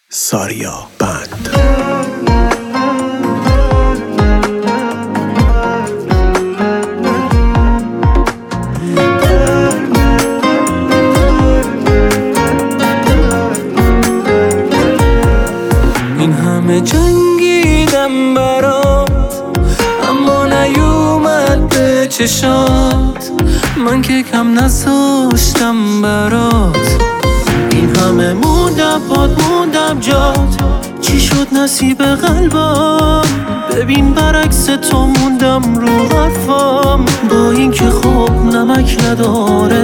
ساریا بند. این همه جنگیدم برات اما نیومد به چشات، من که کم نذاشتم برات. این همه موندم جات، چی شد نصیب قلبم؟ ببین برعکس تو موندم رو حرفم، با این که خوب نمک نداره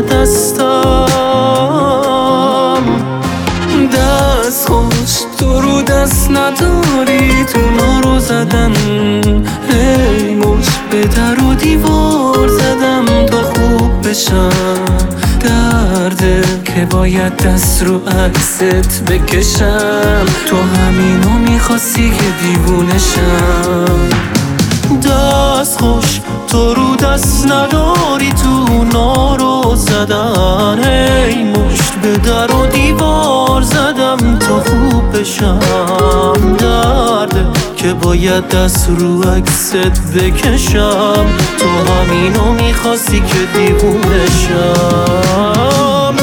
دستم. دست خوش تو رو دست نداری، تو نارو زدن هی مش به در و دیوار زدم تا خوب بشم. درده که باید دست رو عکست بکشم، تو همینو میخواستی که دیوونشم. دست خوش تو رو دست نداری، تو نارو زدن هی مشت به در و دیوار زدم تا خوب بشم. درده که باید دست رو عکست بکشم، تو همینو میخواستی که دیوونشم.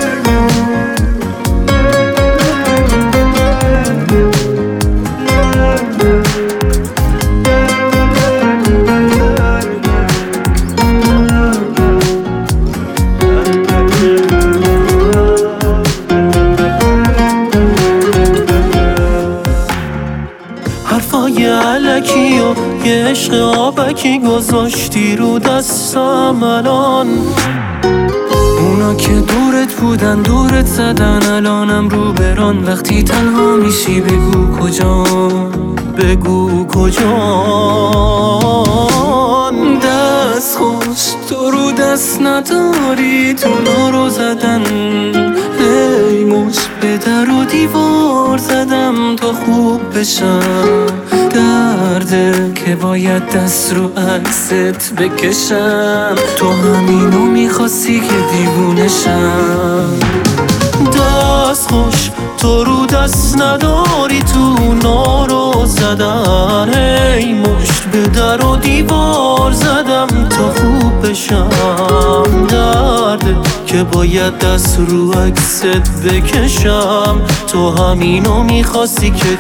حرفای علکی و یه عشق آبکی گذاشتی رو دستم الان. اونا که دورت بودن دورت زدن، الانم رو بران. وقتی تنها میشی بگو کجان. دست خوش تو رو دست نداری، تو نارو زدن هی مش به در و دیوار زدم تا خوب بشم. درده که باید دست رو عکست بکشم، تو همینو میخواستی که دیوونشم. دست خوش تو رو دست نداری، تو نارو زدن هی مشت به در و دیوار زدم تا خوب بشم. درده که باید دست رو عکست بکشم، تو همینو میخواستی که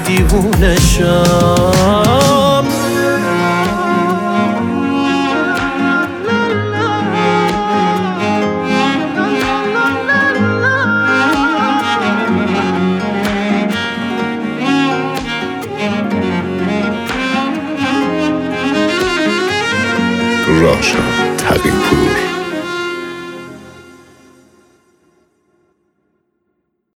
دیوونشم. راشا تقی‌پور.